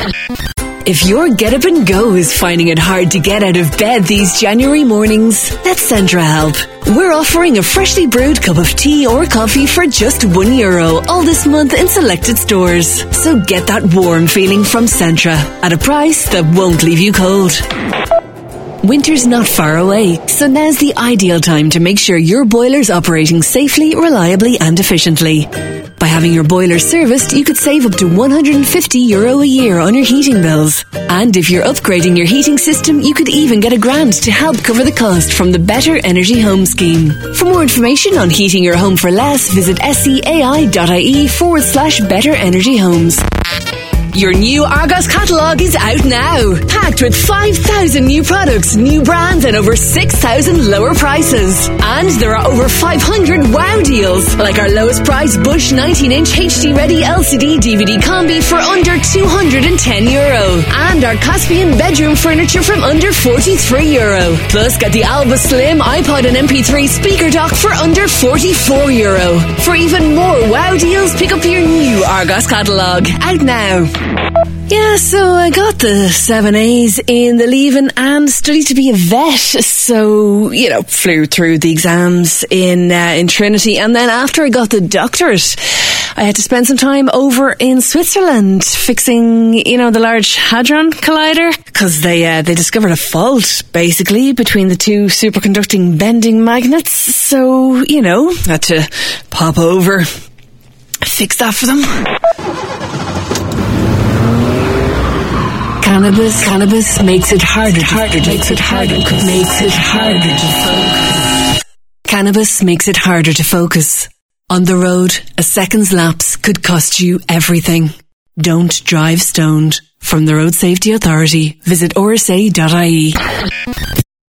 If your get up and go is finding it hard to get out of bed these January mornings, let Centra help. We're offering a freshly brewed cup of tea or coffee for just €1 all this month in selected stores. So get that warm feeling from Centra at a price that won't leave you cold. Winter's not far away, so now's the ideal time to make sure your boiler's operating safely, reliably and efficiently. By having your boiler serviced, you could save up to €150 a year on your heating bills. And if you're upgrading your heating system, you could even get a grant to help cover the cost from the Better Energy Home scheme. For more information on heating your home for less, visit scai.ie/Better Energy Homes. Your new Argos catalogue is out now. Packed with 5,000 new products, new brands and over 6,000 lower prices. And there are over 500 wow deals, like our lowest price Bush 19-inch HD-ready LCD DVD combi for under €210. And our Caspian bedroom furniture from under €43. Plus, get the Alba Slim iPod and MP3 speaker dock for under €44. For even more wow deals, pick up your new Argos catalogue. Out now. Yeah, so I got the 7 A's in the leaving and studied to be a vet. So, flew through the exams in Trinity. And then after I got the doctorate, I had to spend some time over in Switzerland fixing, the Large Hadron Collider. Because they discovered a fault, basically, between the two superconducting bending magnets. So, had to pop over, fix that for them. Cannabis makes it harder to focus. Cannabis makes it harder to focus. On the road, a second's lapse could cost you everything. Don't drive stoned. From the Road Safety Authority, visit rsa.ie.